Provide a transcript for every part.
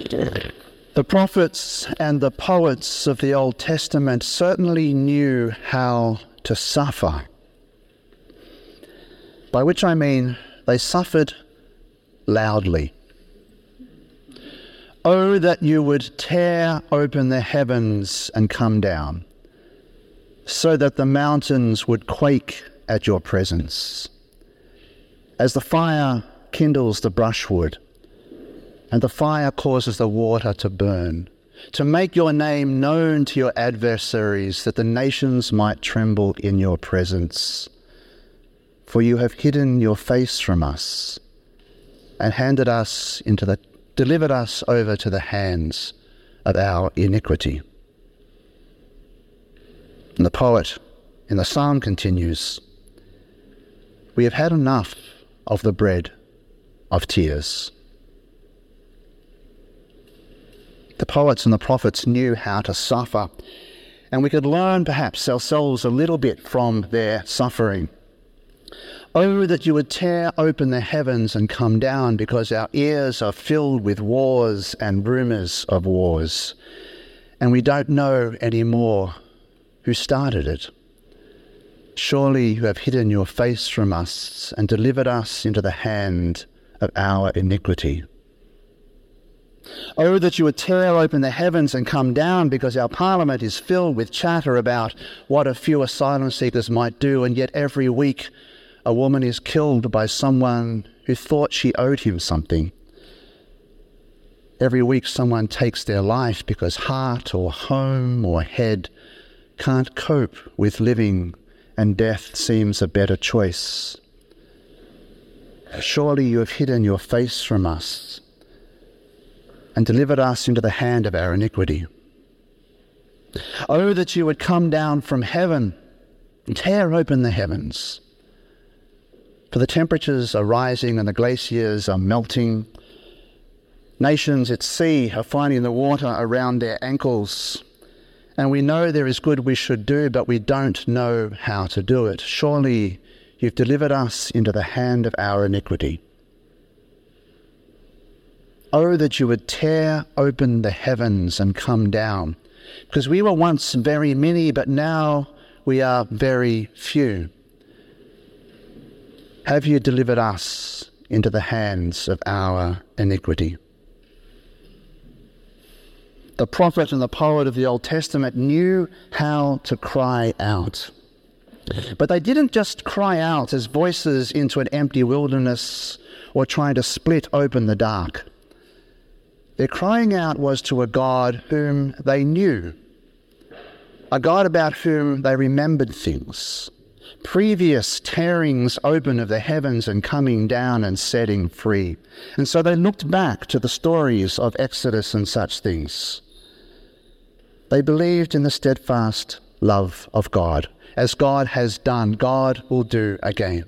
The prophets and the poets of the Old Testament certainly knew how to suffer, by which I mean they suffered loudly. Oh, that you would tear open the heavens and come down, so that the mountains would quake at your presence. As the fire kindles the brushwood, and the fire causes the water to burn, to make your name known to your adversaries, that the nations might tremble in your presence. For you have hidden your face from us, and delivered us over to the hands of our iniquity. And the poet in the psalm continues, we have had enough of the bread of tears. The poets and the prophets knew how to suffer, and we could learn perhaps ourselves a little bit from their suffering. Oh, that you would tear open the heavens and come down, because our ears are filled with wars and rumours of wars, and we don't know anymore who started it. Surely you have hidden your face from us and delivered us into the hand of our iniquity. Oh, that you would tear open the heavens and come down, because our parliament is filled with chatter about what a few asylum seekers might do, and yet every week a woman is killed by someone who thought she owed him something. Every week someone takes their life because heart or home or head can't cope with living, and death seems a better choice. Surely you have hidden your face from us and delivered us into the hand of our iniquity. Oh, that you would come down from heaven and tear open the heavens. For the temperatures are rising and the glaciers are melting. Nations at sea are finding the water around their ankles. And we know there is good we should do, but we don't know how to do it. Surely you've delivered us into the hand of our iniquity. Oh, that you would tear open the heavens and come down, because we were once very many, but now we are very few. Have you delivered us into the hands of our iniquity? The prophet and the poet of the Old Testament knew how to cry out. But they didn't just cry out as voices into an empty wilderness or trying to split open the dark. Their crying out was to a God whom they knew, a God about whom they remembered things, previous tearings open of the heavens and coming down and setting free. And so they looked back to the stories of Exodus and such things. They believed in the steadfast love of God. As God has done, God will do again.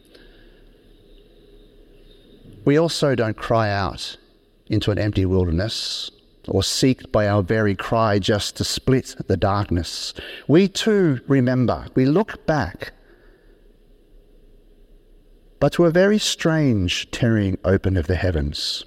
We also don't cry out into an empty wilderness or seek by our very cry just to split the darkness. We too remember, we look back, but to a very strange tearing open of the heavens,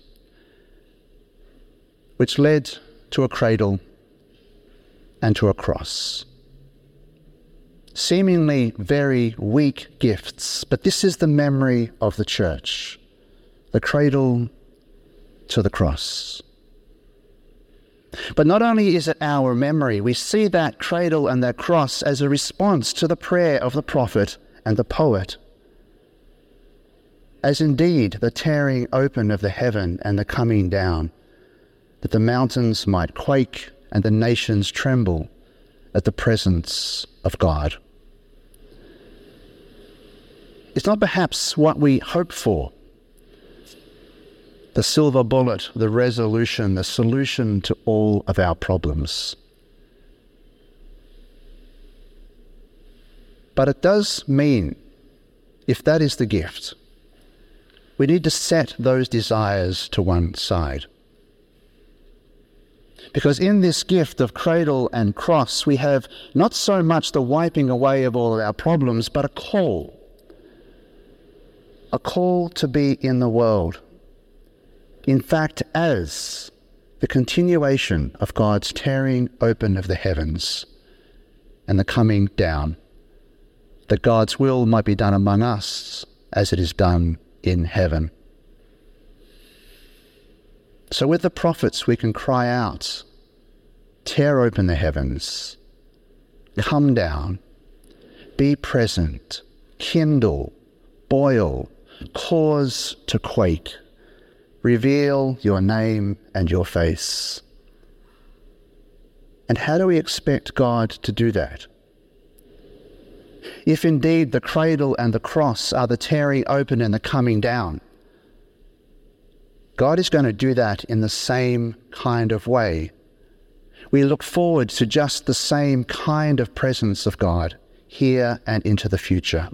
which led to a cradle and to a cross. Seemingly very weak gifts, but this is the memory of the church, the cradle to the cross. But not only is it our memory, we see that cradle and that cross as a response to the prayer of the prophet and the poet, as indeed the tearing open of the heaven and the coming down, that the mountains might quake and the nations tremble at the presence of God. It's not perhaps what we hope for, the silver bullet, the resolution, the solution to all of our problems. But it does mean, if that is the gift, we need to set those desires to one side. Because in this gift of cradle and cross, we have not so much the wiping away of all of our problems, but a call to be in the world. In fact, as the continuation of God's tearing open of the heavens and the coming down, that God's will might be done among us as it is done in heaven. So with the prophets we can cry out, tear open the heavens, come down, be present, kindle, boil, cause to quake, reveal your name and your face. And how do we expect God to do that? If indeed the cradle and the cross are the tearing open and the coming down, God is going to do that in the same kind of way. We look forward to just the same kind of presence of God here and into the future.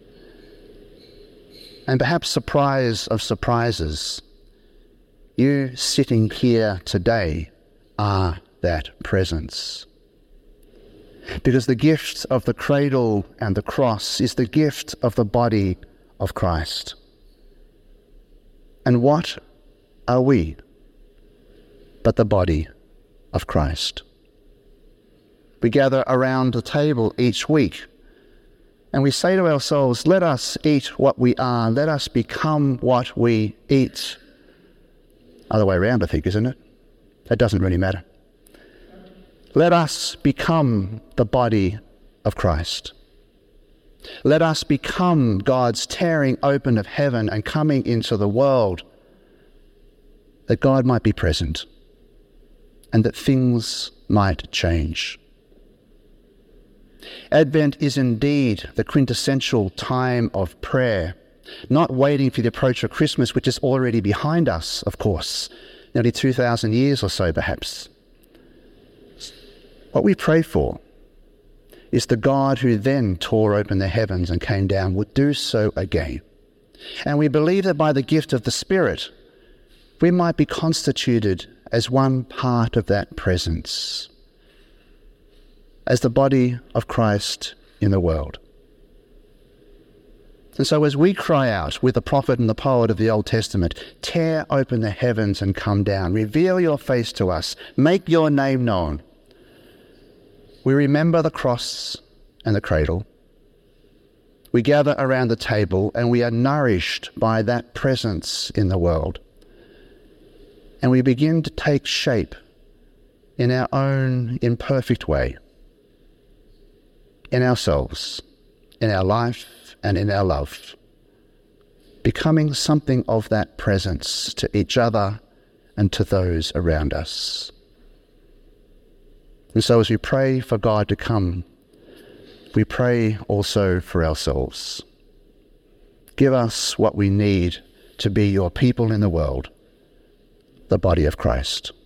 And perhaps surprise of surprises, you sitting here today are that presence. Because the gift of the cradle and the cross is the gift of the body of Christ. And what are we but the body of Christ? We gather around the table each week and we say to ourselves, let us eat what we are, let us become what we eat. Other way around, I think, isn't it? That doesn't really matter. Let us become the body of Christ. Let us become God's tearing open of heaven and coming into the world, that God might be present and that things might change. Advent is indeed the quintessential time of prayer, not waiting for the approach of Christmas, which is already behind us, of course, nearly 2,000 years or so perhaps. What we pray for is the God who then tore open the heavens and came down would do so again. And we believe that by the gift of the Spirit, we might be constituted as one part of that presence, as the body of Christ in the world. And so as we cry out with the prophet and the poet of the Old Testament, tear open the heavens and come down, reveal your face to us, make your name known, we remember the cross and the cradle. We gather around the table and we are nourished by that presence in the world. And we begin to take shape in our own imperfect way, in ourselves, in our life and in our love, becoming something of that presence to each other and to those around us. And so as we pray for God to come, we pray also for ourselves. Give us what we need to be your people in the world, the body of Christ.